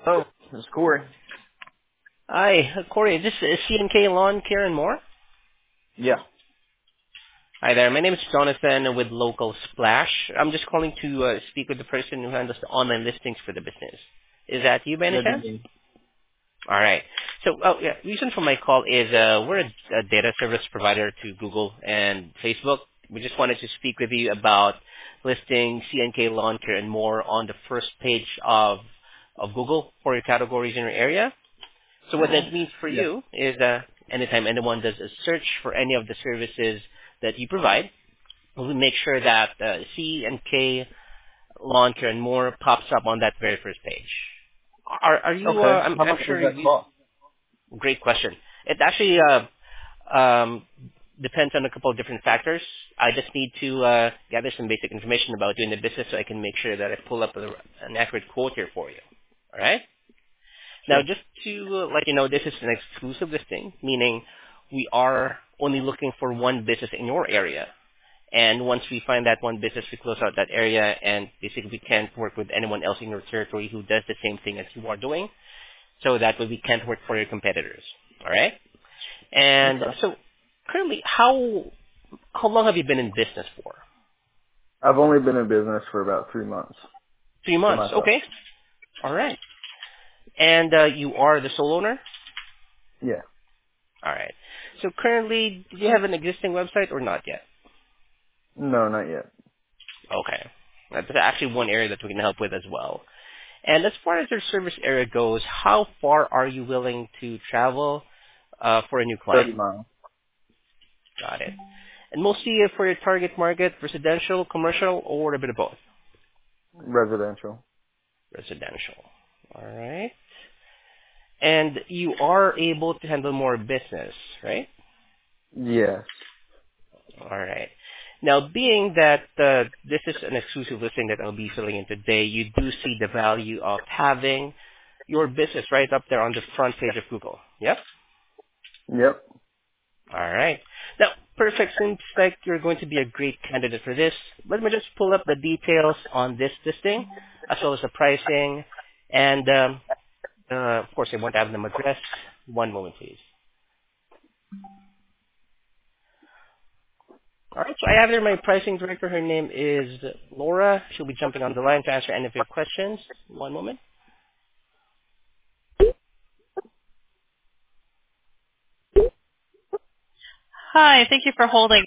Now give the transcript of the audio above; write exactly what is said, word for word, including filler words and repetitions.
Oh, this is Corey. Hi, uh, Corey. Is this uh, C and K Lawn Care and More? Yeah. Hi there. My name is Jonathan with Local Splash. I'm just calling to uh, speak with the person who handles the online listings for the business. Is that you by any That'd be chance? me. All right. So, oh, yeah, reason for my call is uh, we're a, a data service provider to Google and Facebook. We just wanted to speak with you about listing C and K Lawn Care and More on the first page of of Google for your categories in your area. So what that means for Yeah. you is uh, anytime anyone does a search for any of the services that you provide, we make sure that uh, C and K Lawn Care and More pops up on that very first page. Are, are you? Uh, Okay. I'm, How I'm much does sure that you. cost? Great question. It actually uh, um, depends on a couple of different factors. I just need to uh, gather some basic information about doing the business so I can make sure that I pull up a, an accurate quote here for you. All right. Now, Sure. just to uh, let you know, this is an exclusive listing, meaning we are only looking for one business in your area. And once we find that one business, we close out that area, and basically we can't work with anyone else in your territory who does the same thing as you are doing. So that way we can't work for your competitors. All right? And Okay. so currently, how how long have you been in business for? I've only been in business for about three months Three for months. myself. Okay. All right. And uh, you are the sole owner? Yeah. All right. So currently, do you have an existing website or not yet? No, not yet. Okay. That's actually one area that we can help with as well. And as far as your service area goes, how far are you willing to travel uh, for a new client? thirty miles. Got it. And mostly uh, for your target market, residential, commercial, or a bit of both? Residential. Residential. All right. And you are able to handle more business, right? Yes. All right. Now, being that uh, this is an exclusive listing that I'll be filling in today, you do see the value of having your business right up there on the front page of Google. Yep. Yep. All right. Now, perfect. Seems like you're going to be a great candidate for this. Let me just pull up the details on this listing, as well as the pricing, and um, uh, of course, I want to have them address. One moment, please. All right. So I have here my pricing director. Her name is Laura. She'll be jumping on the line to answer any of your questions. One moment. Hi. Thank you for holding.